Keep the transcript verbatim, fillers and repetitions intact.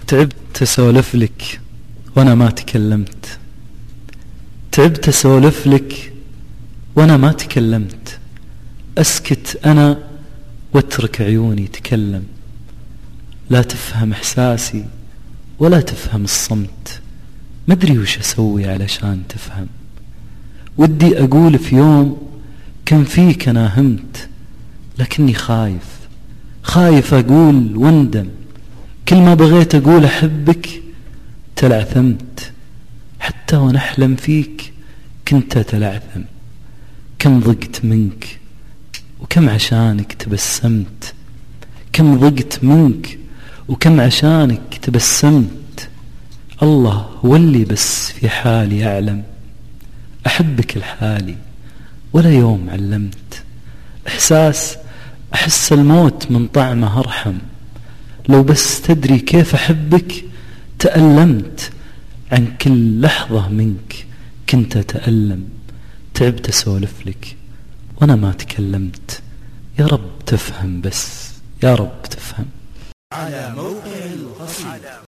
تعبت أسولف لك وأنا ما تكلمت، تعبت أسولف لك وأنا ما تكلمت، أسكت أنا واترك عيوني تكلم، لا تفهم إحساسي ولا تفهم الصمت، مدري وش أسوي علشان تفهم، ودي أقول في يوم كان فيك أنا همت، لكني خايف خايف أقول واندم، كل ما بغيت أقول أحبك تلعثمت، حتى ونحلم فيك كنت تلعثم، كم ضقت منك وكم عشانك تبسمت، كم ضقت منك وكم عشانك تبسمت، الله هو اللي بس في حالي يعلم، أحبك لحالي ولا يوم علمت، إحساس أحس الموت من طعمه أرحم، لو بس تدري كيف أحبك تألمت، عن كل لحظة منك كنت أتألم، تعبت أسولف لك وأنا ما تكلمت، يا رب تفهم بس يا رب تفهم. على موقع القصيدة.